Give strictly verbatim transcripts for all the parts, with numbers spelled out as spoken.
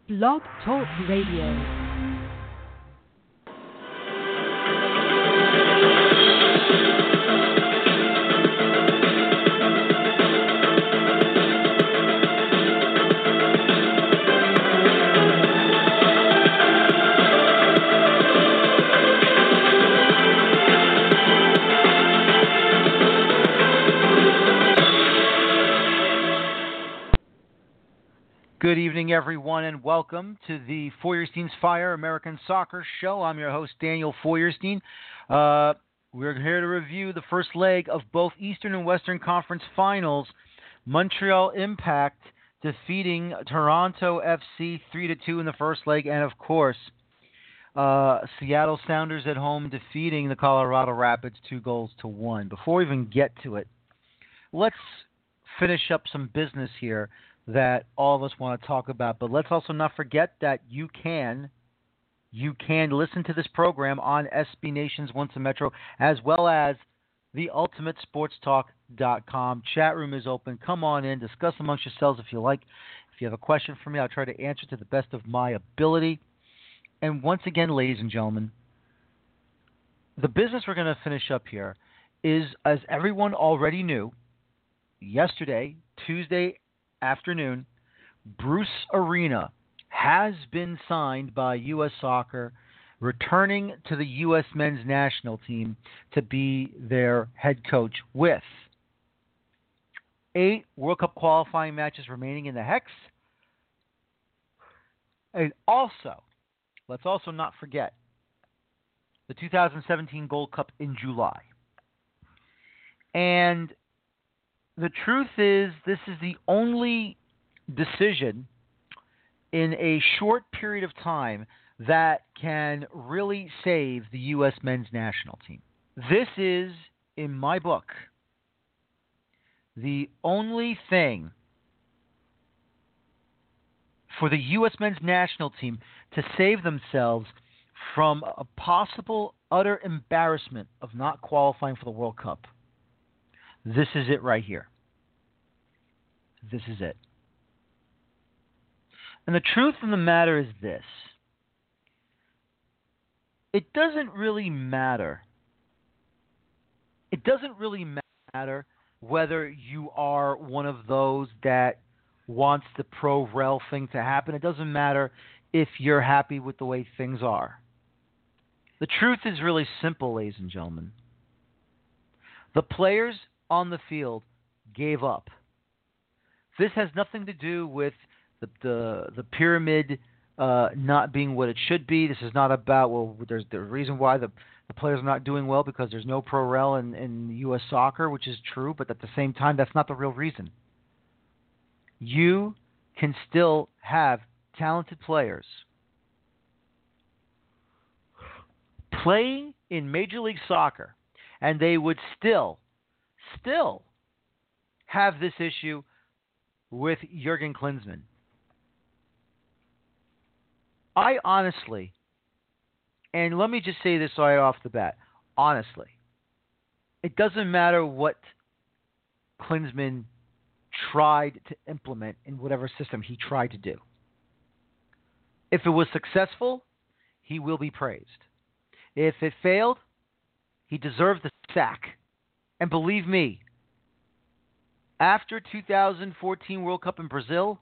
Blog Talk Radio. Good evening, everyone, and welcome to the Feuerstein's Fire American Soccer Show. I'm your host, Daniel Feuerstein. Uh, we're here to review the first leg of both Eastern and Western Conference Finals. Montreal Impact defeating Toronto F C three to two in the first leg, and of course, uh, Seattle Sounders at home defeating the Colorado Rapids two goals to one. Before we even get to it, let's finish up some business here that all of us want to talk about. But let's also not forget that you can you can listen to this program on S B Nation's Once a Metro, as well as the ultimate sports talk dot com. Chat room is open. Come on in. Discuss amongst yourselves if you like. If you have a question for me, I'll try to answer to the best of my ability. And once again, ladies and gentlemen, the business we're going to finish up here is, as everyone already knew, yesterday, Tuesday afternoon, Bruce Arena has been signed by U S Soccer, returning to the U S men's national team to be their head coach with eight World Cup qualifying matches remaining in the Hex. And also, let's also not forget the two thousand seventeen Gold Cup in July. And the truth is, this is the only decision in a short period of time that can really save the U S men's national team. This is, in my book, the only thing for the U S men's national team to save themselves from a possible utter embarrassment of not qualifying for the World Cup. This is it right here. This is it. And the truth of the matter is this. It doesn't really matter. It doesn't really matter whether you are one of those that wants the pro-rel thing to happen. It doesn't matter if you're happy with the way things are. The truth is really simple, ladies and gentlemen. The players on the field gave up. This has nothing to do with the the, the pyramid uh, not being what it should be. This is not about, well, there's the reason why the, the players are not doing well because there's no pro-rel in, in U S soccer, which is true, but at the same time, that's not the real reason. You can still have talented players playing in Major League Soccer, and they would still still have this issue with Jurgen Klinsmann. I honestly, and let me just say this right off the bat, honestly, it doesn't matter what Klinsmann tried to implement in whatever system he tried to do. If it was successful, he will be praised. If it failed, he deserves the sack. And believe me, after two thousand fourteen World Cup in Brazil,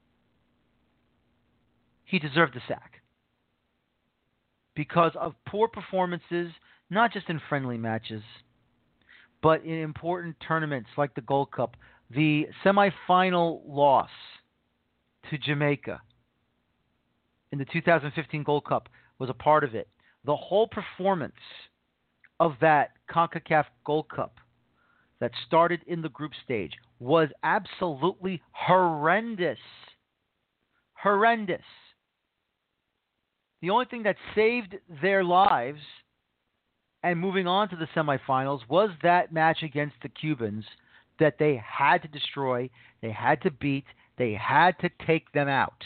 he deserved the sack because of poor performances, not just in friendly matches, but in important tournaments like the Gold Cup. The semifinal loss to Jamaica in the two thousand fifteen Gold Cup was a part of it. The whole performance of that CONCACAF Gold Cup that started in the group stage was absolutely horrendous. Horrendous. The only thing that saved their lives and moving on to the semifinals was that match against the Cubans that they had to destroy, they had to beat, they had to take them out.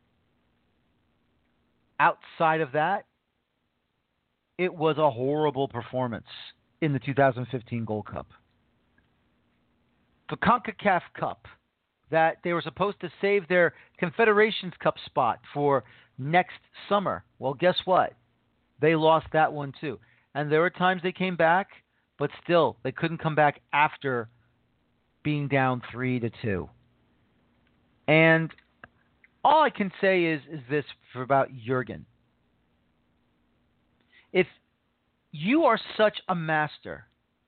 Outside of that, it was a horrible performance in the two thousand fifteen Gold Cup. The CONCACAF Cup that they were supposed to save their Confederations Cup spot for next summer. Well, guess what? They lost that one too. And there were times they came back, but still, they couldn't come back after being down three to two. And all I can say is, is this for about Jurgen. If you are such a master,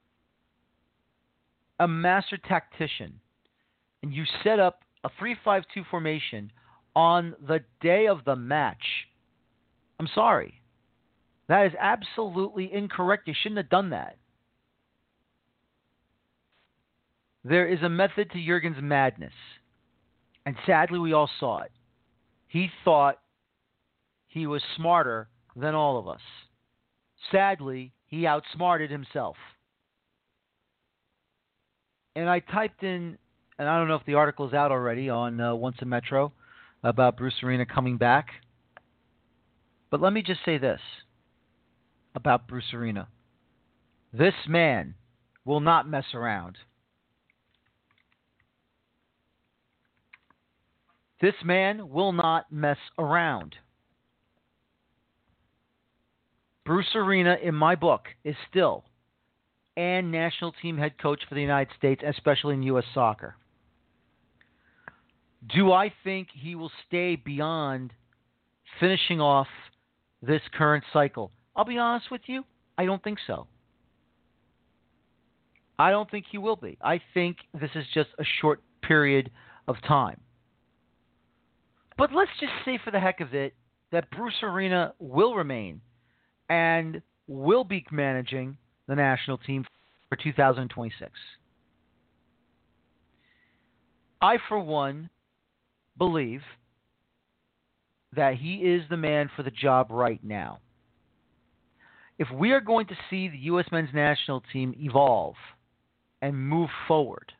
a master tactician, and you set up a three five two formation on the day of the match, I'm sorry. That is absolutely incorrect. You shouldn't have done that. There is a method to Jurgen's madness. And sadly, we all saw it. He thought he was smarter than all of us. Sadly, he outsmarted himself. And I typed in, and I don't know if the article is out already on uh, Once a Metro about Bruce Arena coming back. But let me just say this about Bruce Arena. This man will not mess around. This man will not mess around. Bruce Arena, in my book, is still and national team head coach for the United States, especially in U S soccer. Do I think he will stay beyond finishing off this current cycle? I'll be honest with you, I don't think so. I don't think he will be. I think this is just a short period of time. But let's just say for the heck of it that Bruce Arena will remain and will be managing the national team for two thousand twenty-six. I, for one, believe that he is the man for the job right now. If we are going to see the U S men's national team evolve and move forward,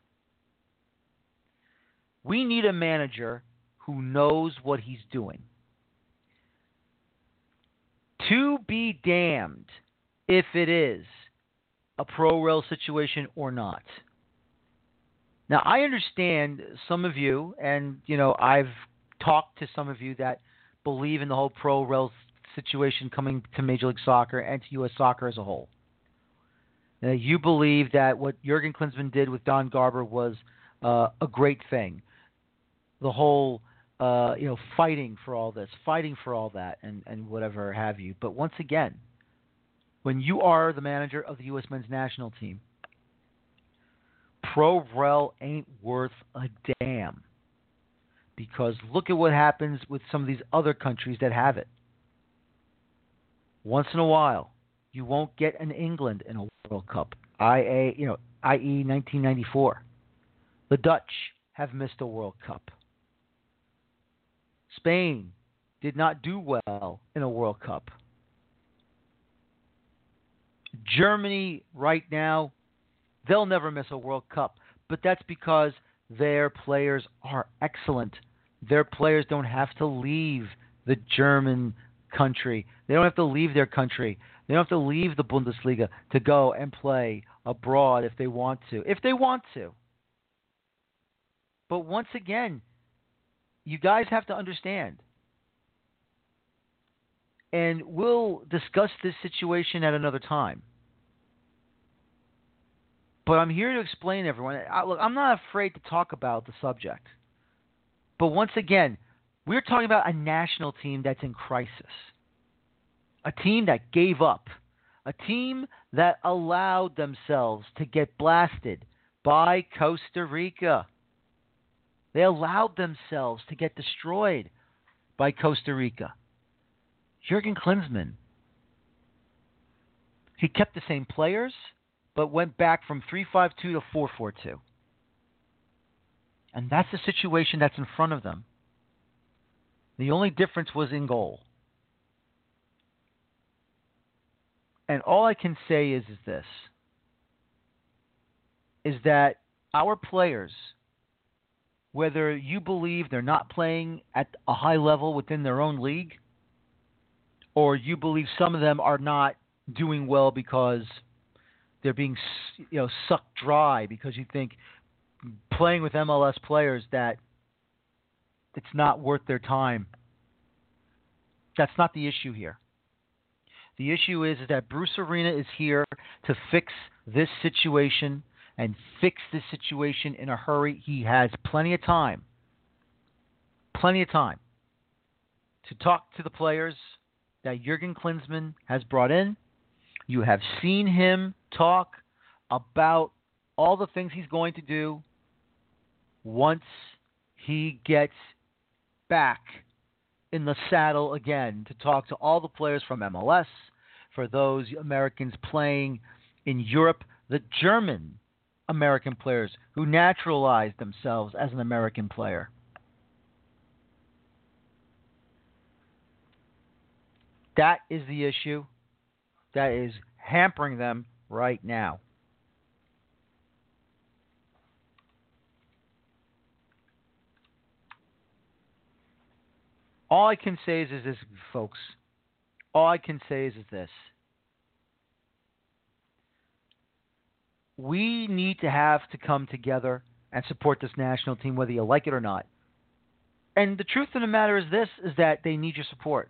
we need a manager who knows what he's doing. To be damned if it is a pro-rel situation or not. Now, I understand some of you, and, you know, I've talked to some of you that believe in the whole pro-rel situation coming to Major League Soccer and to U S soccer as a whole. Now, you believe that what Jurgen Klinsmann did with Don Garber was uh, a great thing. The whole, uh, you know, fighting for all this, fighting for all that, and, and whatever have you. But once again, when you are the manager of the U S men's national team, pro-rel ain't worth a damn. Because look at what happens with some of these other countries that have it. Once in a while, you won't get an England in a World Cup, I A, you know, that is nineteen ninety-four. The Dutch have missed a World Cup. Spain did not do well in a World Cup. Germany right now, they'll never miss a World Cup, but that's because their players are excellent. Their players don't have to leave the German country. They don't have to leave their country. They don't have to leave the Bundesliga to go and play abroad if they want to. If they want to. But once again, you guys have to understand. And we'll discuss this situation at another time. But I'm here to explain, everyone. I, look, I'm not afraid to talk about the subject. But once again, we're talking about a national team that's in crisis. A team that gave up. A team that allowed themselves to get blasted by Costa Rica. They allowed themselves to get destroyed by Costa Rica. Jurgen Klinsmann, he kept the same players, but went back from three five two to four four two. And that's the situation that's in front of them. The only difference was in goal. And all I can say is, is this, is that our players, whether you believe they're not playing at a high level within their own league, or you believe some of them are not doing well because they're being, you know, sucked dry because you think playing with M L S players that it's not worth their time. That's not the issue here. The issue is, is that Bruce Arena is here to fix this situation and fix this situation in a hurry. He has plenty of time, plenty of time to talk to the players that Jurgen Klinsmann has brought in. You have seen him talk about all the things he's going to do once he gets back in the saddle again, to talk to all the players from M L S, for those Americans playing in Europe, the German American players who naturalized themselves as an American player. That is the issue that is hampering them right now. All I can say is, is this, folks. All I can say is, is this. We need to have to come together and support this national team, whether you like it or not. And the truth of the matter is this, is that they need your support.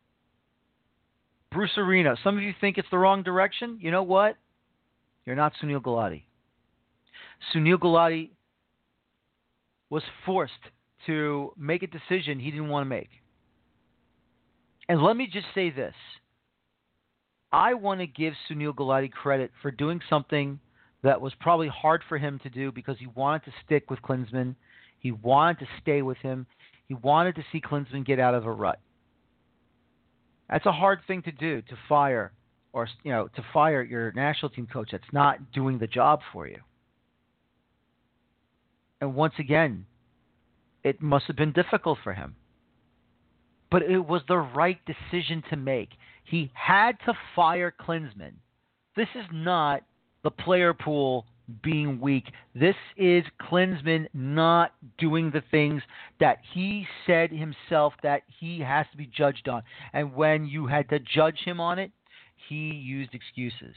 Bruce Arena, some of you think it's the wrong direction. You know what? You're not Sunil Gulati. Sunil Gulati was forced to make a decision he didn't want to make. And let me just say this. I want to give Sunil Gulati credit for doing something that was probably hard for him to do, because he wanted to stick with Klinsmann. He wanted to stay with him. He wanted to see Klinsmann get out of a rut. That's a hard thing to do, to fire or, you know, to fire your national team coach that's not doing the job for you. And once again, it must have been difficult for him. But it was the right decision to make. He had to fire Klinsmann. This is not the player pool being weak. This is Klinsmann not doing the things that he said himself that he has to be judged on. And when you had to judge him on it, he used excuses.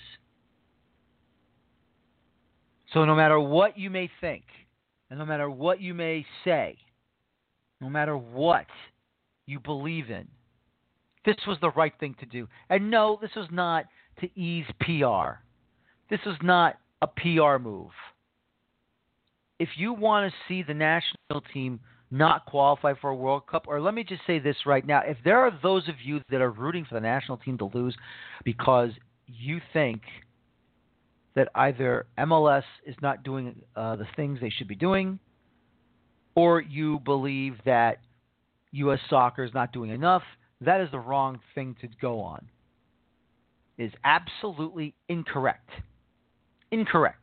So no matter what you may think, and no matter what you may say, no matter what you believe in, this was the right thing to do. And no, this was not to ease P R. This was not a P R move. If you want to see the national team not qualify for a World Cup, or let me just say this right now, if there are those of you that are rooting for the national team to lose because you think that either M L S is not doing uh, the things they should be doing, or you believe that U S soccer is not doing enough, that is the wrong thing to go on. It is absolutely incorrect. Incorrect.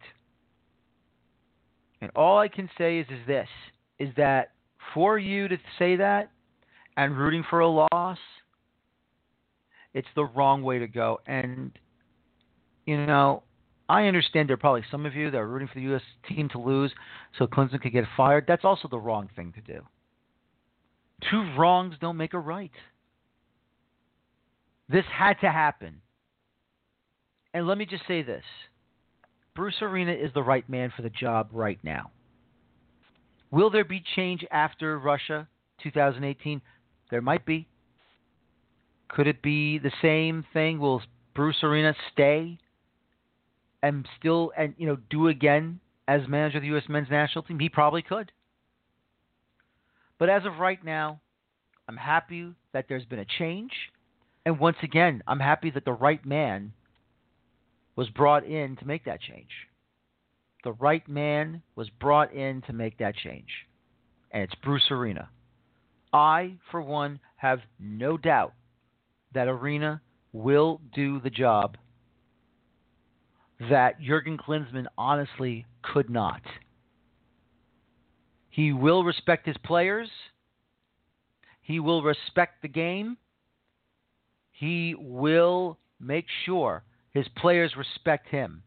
And all I can say is, is this, is that for you to say that and rooting for a loss, it's the wrong way to go. And, you know, I understand there are probably some of you that are rooting for the U S team to lose so Klinsmann could get fired. That's also the wrong thing to do. Two wrongs don't make a right. This had to happen. And let me just say this. Bruce Arena is the right man for the job right now. Will there be change after Russia twenty eighteen? There might be. Could it be the same thing? Will Bruce Arena stay and still and you know do again as manager of the U S men's national team? He probably could. But as of right now, I'm happy that there's been a change. And once again, I'm happy that the right man was brought in to make that change. The right man was brought in to make that change. And it's Bruce Arena. I, for one, have no doubt that Arena will do the job that Jurgen Klinsmann honestly could not. He will respect his players. He will respect the game. He will make sure his players respect him.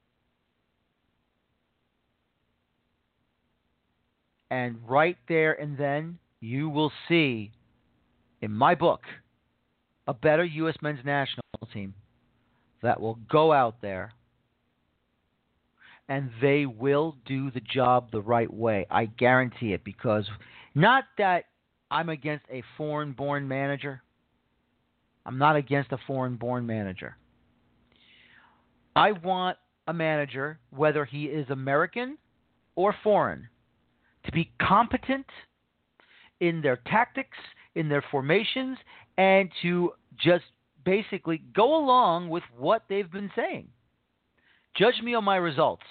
And right there and then, you will see, in my book, a better U S men's national team that will go out there and they will do the job the right way. I guarantee it, because not that I'm against a foreign-born manager. I'm not against a foreign-born manager. I want a manager, whether he is American or foreign, to be competent in their tactics, in their formations, and to just basically go along with what they've been saying. Judge me on my results.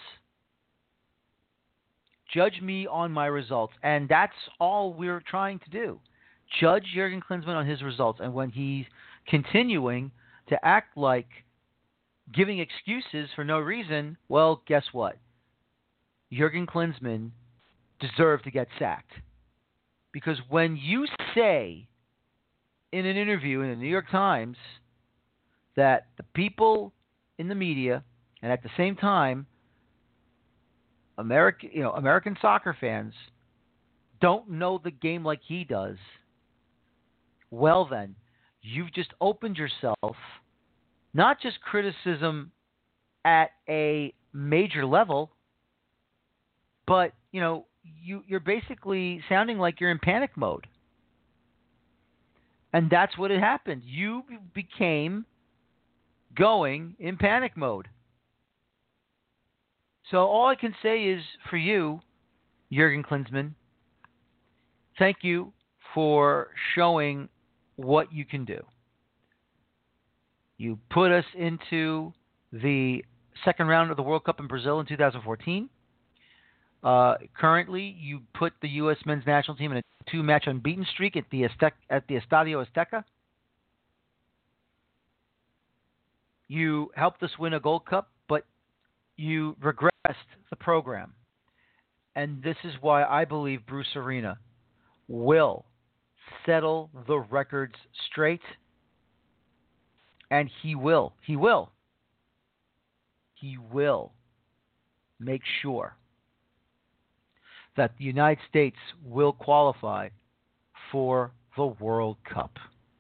Judge me on my results. And that's all we're trying to do. Judge Jurgen Klinsmann on his results. And when he's continuing to act like giving excuses for no reason, well, guess what? Jurgen Klinsmann deserved to get sacked. Because when you say in an interview in the New York Times that the people in the media and at the same time American, you know, American soccer fans don't know the game like he does, well then, you've just opened yourself not just criticism at a major level, but, you know, you, you're basically sounding like you're in panic mode. And that's what had happened. You became going in panic mode. So all I can say is for you, Jurgen Klinsmann, thank you for showing what you can do. You put us into the second round of the World Cup in Brazil in two thousand fourteen. Uh, currently, you put the U S men's national team in a two-match unbeaten streak at the Aztec, at the Estadio Azteca. You helped us win a Gold Cup, but you regressed the program. And this is why I believe Bruce Arena will settle the records straight. And he will. He will. He will make sure that the United States will qualify for the World Cup.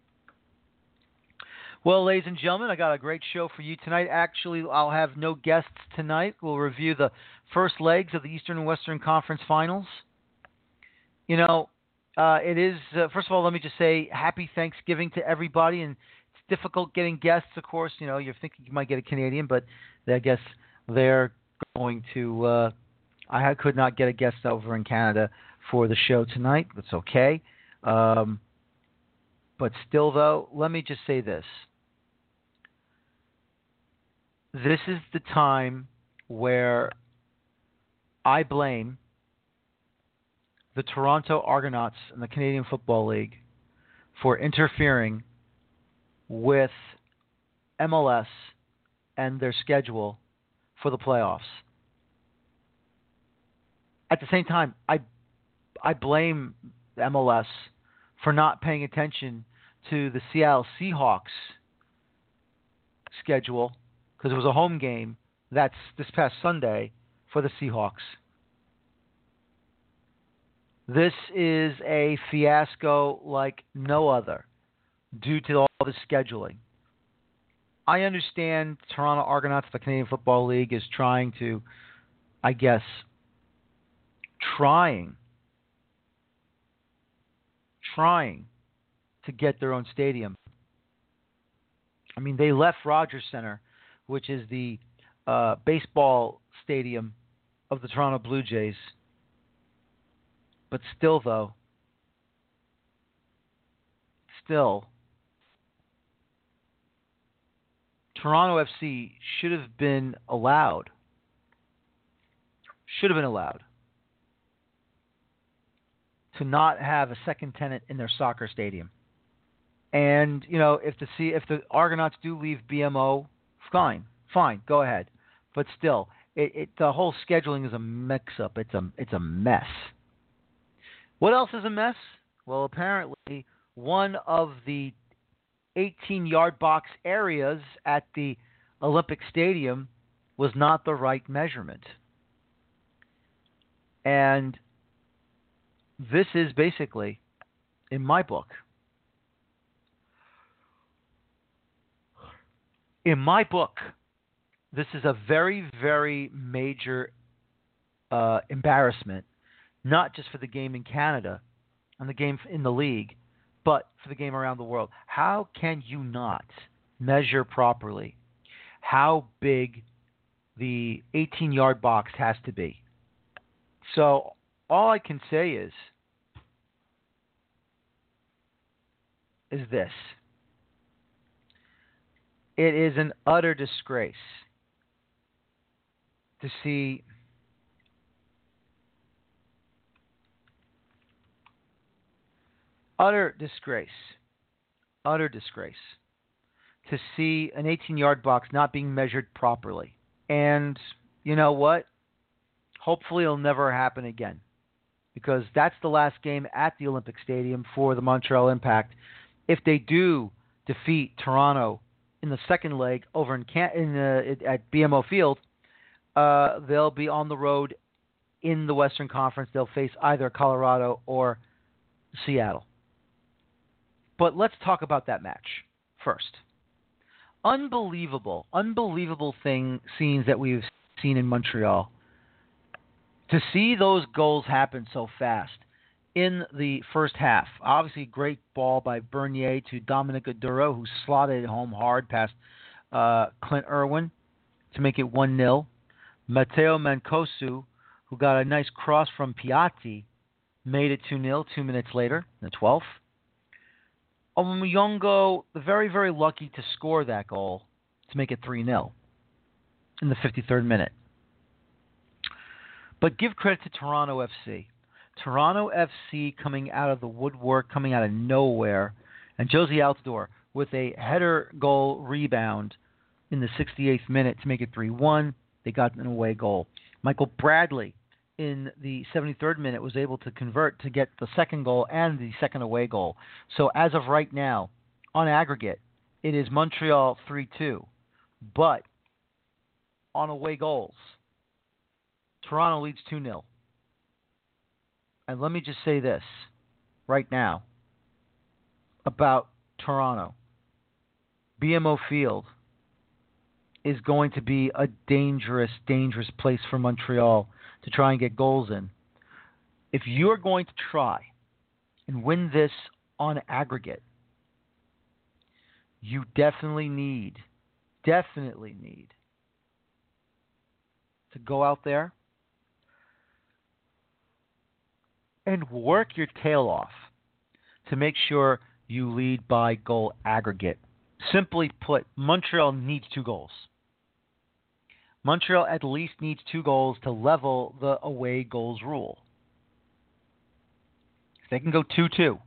Well, ladies and gentlemen, I got a great show for you tonight. Actually, I'll have no guests tonight. We'll review the first legs of the Eastern and Western Conference Finals. You know, uh, it is, uh, first of all, let me just say happy Thanksgiving to everybody. And it's difficult getting guests, of course. You know, you're thinking you might get a Canadian, but I guess they're going to, uh, I could not get a guest over in Canada for the show tonight. That's okay. Um, but still, though, let me just say this. This is the time where I blame the Toronto Argonauts and the Canadian Football League for interfering with M L S and their schedule for the playoffs. At the same time, I I blame M L S for not paying attention to the Seattle Seahawks schedule because it was a home game that's this past Sunday for the Seahawks. This is a fiasco like no other due to all the scheduling. I understand Toronto Argonauts, the Canadian Football League, is trying to, I guess, trying, trying to get their own stadium. I mean, they left Rogers Center, which is the uh, baseball stadium of the Toronto Blue Jays. But still, though, still, Toronto F C should have been allowed, should have been allowed to not have a second tenant in their soccer stadium. And, you know, if the C, if the Argonauts do leave B M O, fine, fine, go ahead. But still, it, it the whole scheduling is a mix-up. It's a it's a mess. What else is a mess? Well, apparently one of the eighteen-yard box areas at the Olympic Stadium was not the right measurement. And this is basically, in my book, in my book, this is a very, very major uh, embarrassment, not just for the game in Canada, on the game in the league, but for the game around the world. How can you not measure properly how big the eighteen-yard box has to be? So all I can say is, is this. It is an utter disgrace to see utter disgrace, utter disgrace to see an eighteen-yard box not being measured properly. And you know what? Hopefully it'll never happen again, because that's the last game at the Olympic Stadium for the Montreal Impact. If they do defeat Toronto in the second leg over in, Can- in the, at B M O Field, uh, they'll be on the road in the Western Conference. They'll face either Colorado or Seattle. But let's talk about that match first. Unbelievable, unbelievable thing scenes that we've seen in Montreal. To see those goals happen so fast in the first half. Obviously, great ball by Bernier to Dominic Oduro, who slotted it home hard past uh, Clint Irwin to make it one nil. Matteo Mancosu, who got a nice cross from Piatti, made it two nil two minutes later, the twelfth. Omuyongo, very, very lucky to score that goal to make it three nil in the fifty-third minute. But give credit to Toronto F C. Toronto F C coming out of the woodwork, coming out of nowhere, and Josie Altidore with a header goal rebound in the sixty-eighth minute to make it three one. They got an away goal. Michael Bradley in the seventy-third minute was able to convert to get the second goal and the second away goal. So as of right now, on aggregate, it is Montreal three two. But on away goals, Toronto leads two nil. And let me just say this right now about Toronto. B M O Field is going to be a dangerous, dangerous place for Montreal to try and get goals in. If you're going to try and win this on aggregate, you definitely need, definitely need to go out there and work your tail off to make sure you lead by goal aggregate. Simply put, Montreal needs two goals. Montreal at least needs two goals to level the away goals rule. If they can go two two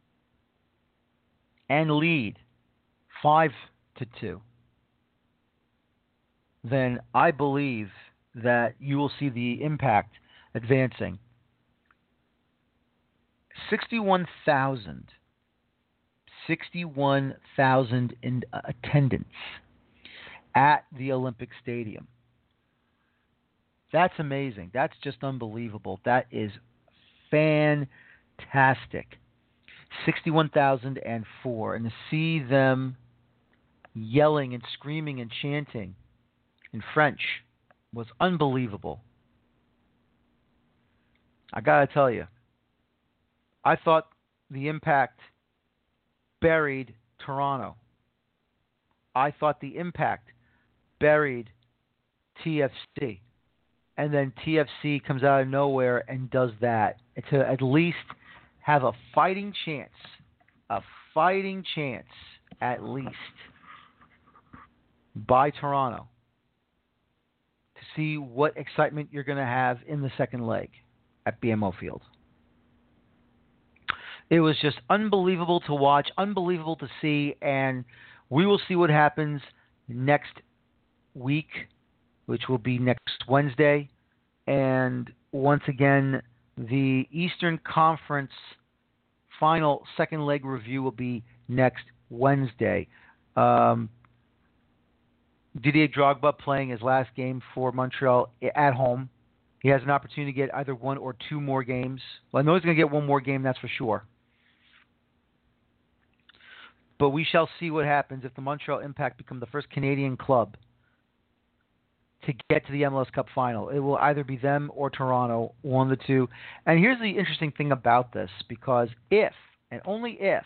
and lead five to two, then I believe that you will see the Impact advancing. sixty-one thousand. sixty-one thousand in attendance at the Olympic Stadium. That's amazing. That's just unbelievable. That is fantastic. sixty-one thousand four. And to see them yelling and screaming and chanting in French was unbelievable. I got to tell you, I thought the Impact buried Toronto. I thought the Impact buried T F C. And then T F C comes out of nowhere and does that to at least have a fighting chance, a fighting chance at least by Toronto to see what excitement you're going to have in the second leg at B M O Field. It was just unbelievable to watch, unbelievable to see, and we will see what happens next week, which will be next Wednesday. And once again, the Eastern Conference final second leg review will be next Wednesday. Um, Didier Drogba playing his last game for Montreal at home. He has an opportunity to get either one or two more games. Well, I know he's going to get one more game, that's for sure. But we shall see what happens if the Montreal Impact become the first Canadian club to get to the M L S Cup final. It will either be them or Toronto, one of the two. And here's the interesting thing about this, because if, and only if,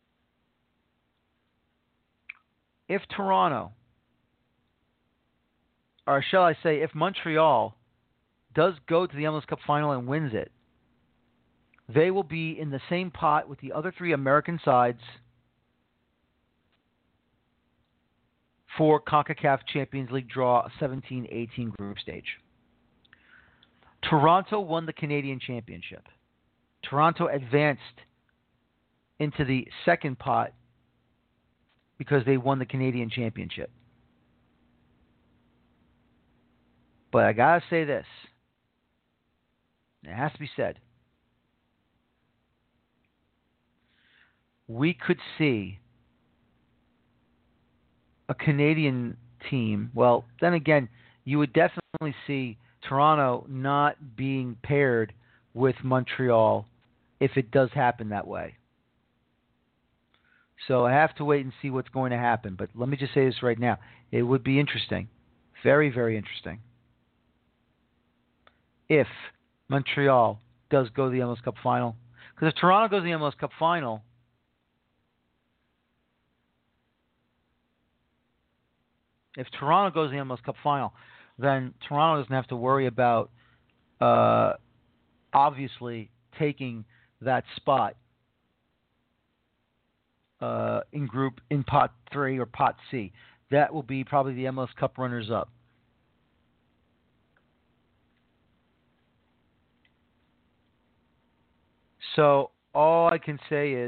if Toronto, or shall I say, if Montreal does go to the M L S Cup final and wins it, they will be in the same pot with the other three American sides for CONCACAF Champions League draw seventeen eighteen group stage. Toronto won the Canadian Championship. Toronto advanced into the second pot because they won the Canadian Championship. But I got to say this. It has to be said. We could see a Canadian team. Well, then again, you would definitely see Toronto not being paired with Montreal if it does happen that way. So I have to wait and see what's going to happen. But let me just say this right now. It would be interesting. Very, very interesting. If Montreal does go to the M L S Cup final. Because if Toronto goes to the M L S Cup final, if Toronto goes to the M L S Cup final, then Toronto doesn't have to worry about uh, obviously taking that spot uh, in group in pot three or pot C. That will be probably the M L S Cup runners-up. So all I can say is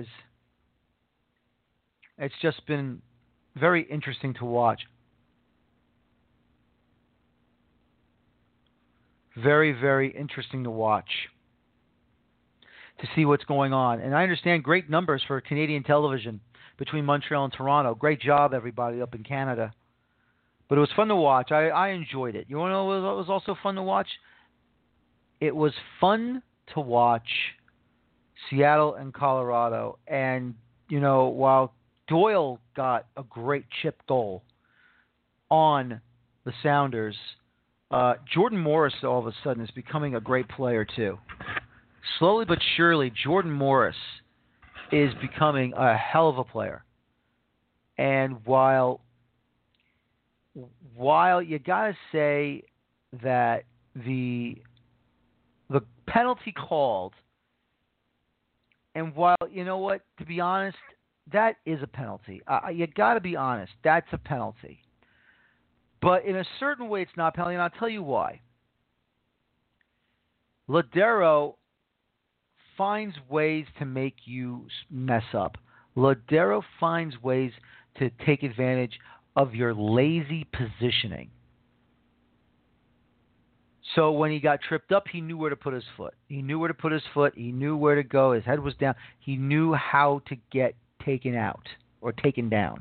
it's just been very interesting to watch. Very, very interesting to watch to see what's going on. And I understand great numbers for Canadian television between Montreal and Toronto. Great job, everybody up in Canada. But it was fun to watch. I, I enjoyed it. You want to know what was also fun to watch? It was fun to watch Seattle and Colorado. And, you know, while Doyle got a great chip goal on the Sounders, uh, Jordan Morris all of a sudden is becoming a great player too. Slowly but surely, Jordan Morris is becoming a hell of a player. And while while you gotta say that the the penalty called, and while you know what, to be honest, that is a penalty. Uh, you gotta be honest, that's a penalty. But in a certain way, it's not a penalty, and I'll tell you why. Lodeiro finds ways to make you mess up. Lodeiro finds ways to take advantage of your lazy positioning. So when he got tripped up, he knew where to put his foot. He knew where to put his foot. He knew where to go. His head was down. He knew how to get taken out or taken down.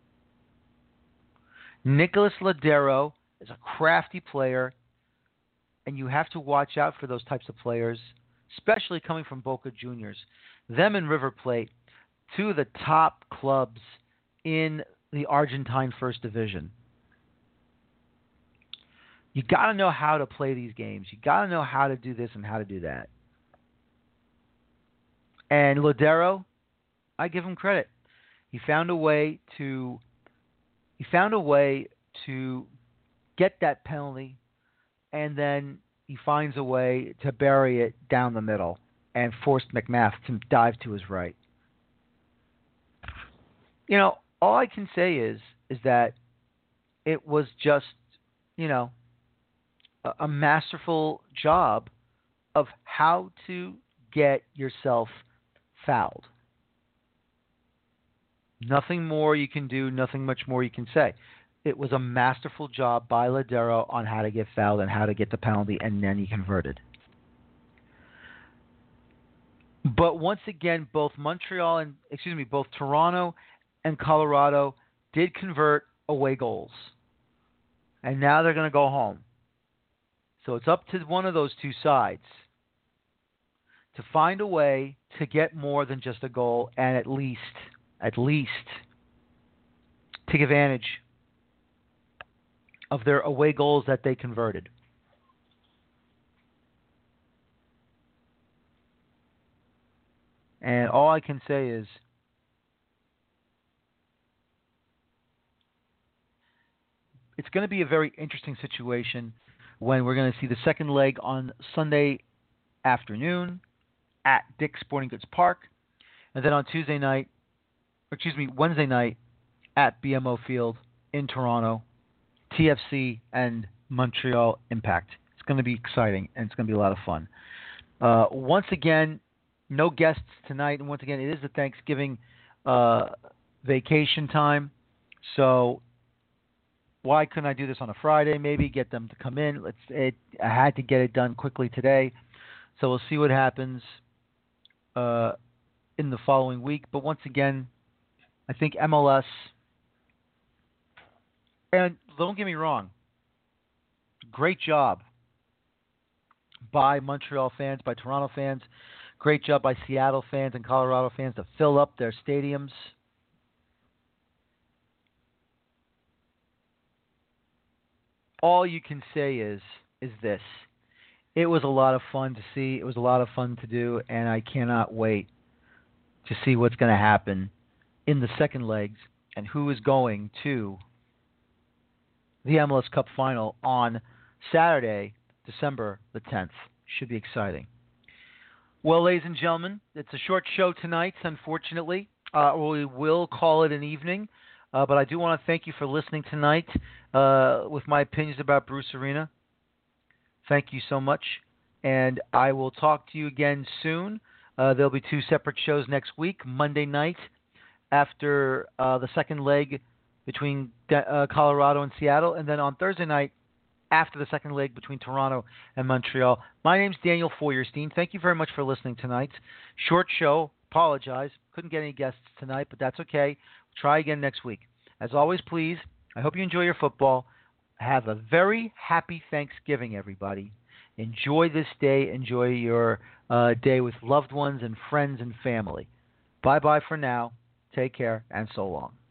Nicholas Lodeiro is a crafty player, and you have to watch out for those types of players, especially coming from Boca Juniors. Them and River Plate, two of the top clubs in the Argentine First Division. You got to know how to play these games. You got to know how to do this and how to do that. And Lodeiro, I give him credit. He found a way to he found a way to get that penalty, and then he finds a way to bury it down the middle and forced McMath to dive to his right. You know, all I can say is is that it was just, you know, a, a masterful job of how to get yourself fouled. Nothing more you can do, nothing much more you can say. It was a masterful job by Lodeiro on how to get fouled and how to get the penalty, and then he converted. But once again, both Montreal and, excuse me, both Toronto and Colorado did convert away goals. And now they're going to go home. So it's up to one of those two sides to find a way to get more than just a goal and at least, at least take advantage of their away goals that they converted. And all I can say is it's going to be a very interesting situation when we're going to see the second leg on Sunday afternoon at Dick's Sporting Goods Park, and then on Tuesday night, or excuse me, Wednesday night at B M O Field in Toronto, T F C and Montreal Impact. It's going to be exciting, and it's going to be a lot of fun. Uh, once again, no guests tonight, and once again, it is the Thanksgiving uh, vacation time, so why couldn't I do this on a Friday? Maybe get them to come in. Let's. It, I had to get it done quickly today, so we'll see what happens uh, in the following week. But once again, I think M L S, and don't get me wrong, great job by Montreal fans, by Toronto fans, great job by Seattle fans and Colorado fans to fill up their stadiums. All you can say is is this. It was a lot of fun to see. It was a lot of fun to do, and I cannot wait to see what's going to happen in the second legs and who is going to the M L S Cup Final on Saturday, December the tenth. Should be exciting. Well, ladies and gentlemen, it's a short show tonight, unfortunately. Uh, we will call it an evening, uh, but I do want to thank you for listening tonight uh, with my opinions about Bruce Arena. Thank you so much, and I will talk to you again soon. Uh, there'll be two separate shows next week, Monday night after uh, the second leg between uh, Colorado and Seattle, and then on Thursday night after the second leg between Toronto and Montreal. My name's Daniel Feuerstein. Thank you very much for listening tonight. Short show. Apologize. Couldn't get any guests tonight, but that's okay. Try again next week. As always, please, I hope you enjoy your football. Have a very happy Thanksgiving, everybody. Enjoy this day. Enjoy your uh, day with loved ones and friends and family. Bye-bye for now. Take care, and so long.